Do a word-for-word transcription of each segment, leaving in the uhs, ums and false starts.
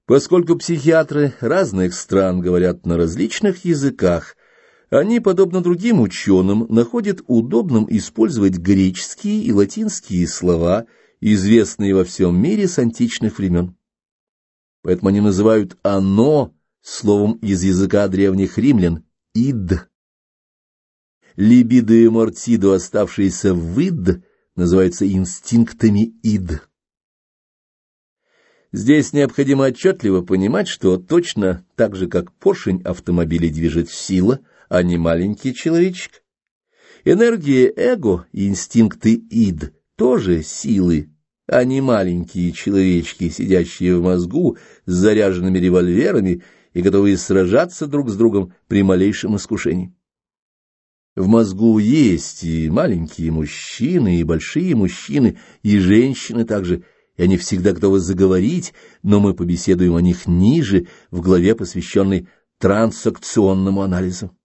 Поскольку психиатры разных стран говорят на различных языках, они, подобно другим ученым, находят удобным использовать греческие и латинские слова, известные во всем мире с античных времен. Поэтому они называют «оно» словом из языка древних римлян «ид». Либидо и мортидо, оставшиеся в «ид», называются инстинктами «ид». Здесь необходимо отчетливо понимать, что точно так же, как поршень автомобиля движет сила, а не маленький человечек, энергия эго и инстинкты ид тоже силы, а не маленькие человечки, сидящие в мозгу с заряженными револьверами и готовые сражаться друг с другом при малейшем искушении. В мозгу есть и маленькие мужчины, и большие мужчины, и женщины также, и они всегда готовы заговорить, но мы побеседуем о них ниже, в главе, посвященной трансакционному анализу.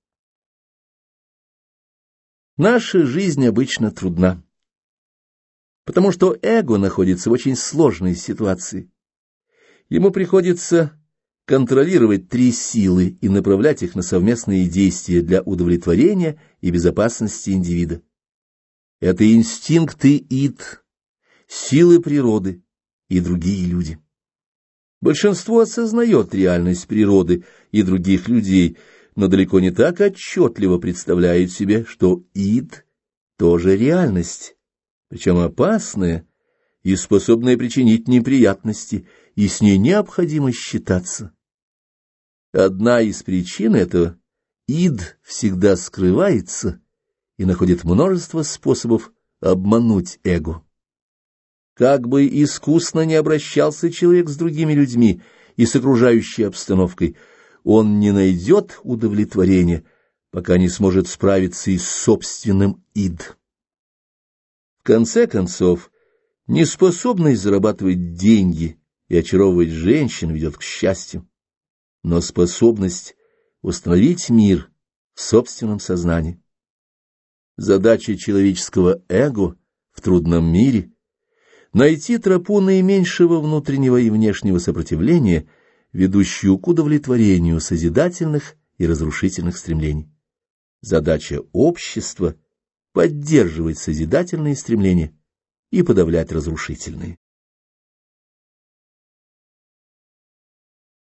Наша жизнь обычно трудна, потому что эго находится в очень сложной ситуации. Ему приходится контролировать три силы и направлять их на совместные действия для удовлетворения и безопасности индивида. Это инстинкты ид, силы природы и другие люди. Большинство осознает реальность природы и других людей, но далеко не так отчетливо представляет себе, что ид тоже реальность, причем опасная и способная причинить неприятности, и с ней необходимо считаться. Одна из причин этого — ид всегда скрывается и находит множество способов обмануть эго. Как бы искусно не обращался человек с другими людьми и с окружающей обстановкой, он не найдет удовлетворения, пока не сможет справиться и с собственным ид. В конце концов, неспособность зарабатывать деньги и очаровывать женщин ведет к счастью, но способность установить мир в собственном сознании. Задача человеческого эго в трудном мире — найти тропу наименьшего внутреннего и внешнего сопротивления, ведущую к удовлетворению созидательных и разрушительных стремлений. Задача общества — поддерживать созидательные стремления и подавлять разрушительные.